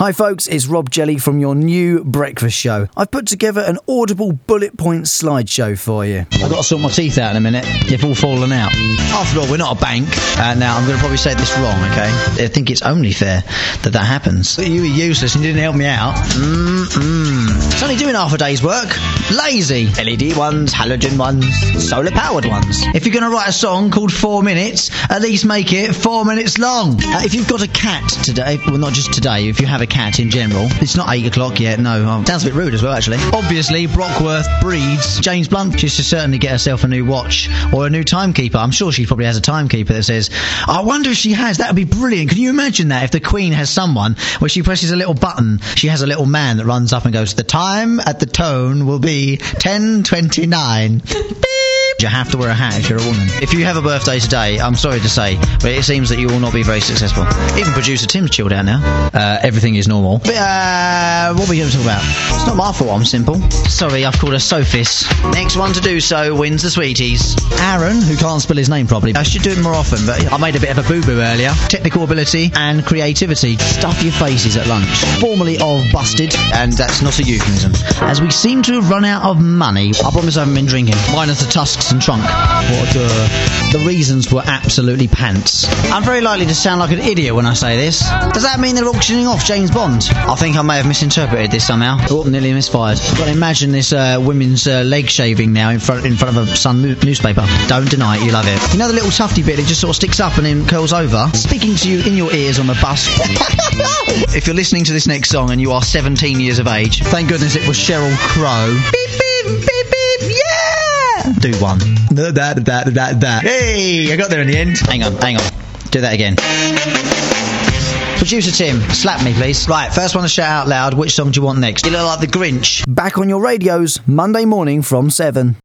Hi folks, it's Rob Jelly from your new breakfast show. I've put together an audible bullet point slideshow for you. I've got to sort my teeth out in a minute. They've all fallen out. After all, we're not a bank. Now, I'm going to probably say this wrong, okay? I think it's only fair that happens. You were useless and you didn't help me out. It's only doing half a day's work. Lazy. LED ones, halogen ones, solar powered ones. If you're going to write a song called 4 minutes, at least make it 4 minutes long. If you've got a cat today, well, not just today, if you have a cat in general, it's not 8 o'clock yet, no. Sounds a bit rude as well, actually. Obviously, Brockworth breeds James Blunt. She should certainly get herself a new watch or a new timekeeper. I'm sure she probably has a timekeeper that says, I wonder if she has. That would be brilliant. Can you imagine that? If the Queen has someone where she presses a little button, she has a little man that runs up and goes, the time at the tone will be 10:29. You have to wear a hat if you're a woman. If you have a birthday today, I'm sorry to say, but it seems that you will not be very successful. Even producer Tim's chilled out now. Everything is normal. But, what are we going to talk about? It's not my fault I'm simple. Sorry, I've called her Sophis. Next one to do so wins the sweeties. Aaron, who can't spell his name properly. I should do it more often, but I made a bit of a boo-boo earlier. Technical ability and creativity. Stuff your faces at lunch. Formerly of busted, and that's not a euphemism. As we seem to have run out of money, I promise I haven't been drinking. Minus the tusks and trunk. The reasons were absolutely pants. I'm very likely to sound like an idiot when I say this. Does that mean they're auctioning off James Bond? I think I may have misinterpreted this somehow. Oh, nearly misfired. I've got to imagine this women's leg shaving now in front of a Sun newspaper. Don't deny it, you love it. You know the little tufty bit that just sort of sticks up and then curls over? Speaking to you in your ears on the bus. If you're listening to this next song and you are 17 years of age, thank goodness it was Sheryl Crow. Beep, beep, beep, beep, yeah! Do one. Hey, I got there in the end. Hang on. Do that again. Producer Tim, slap me please. Right, first one to shout out loud. Which song do you want next? You look like the Grinch. Back on your radios, Monday morning from 7.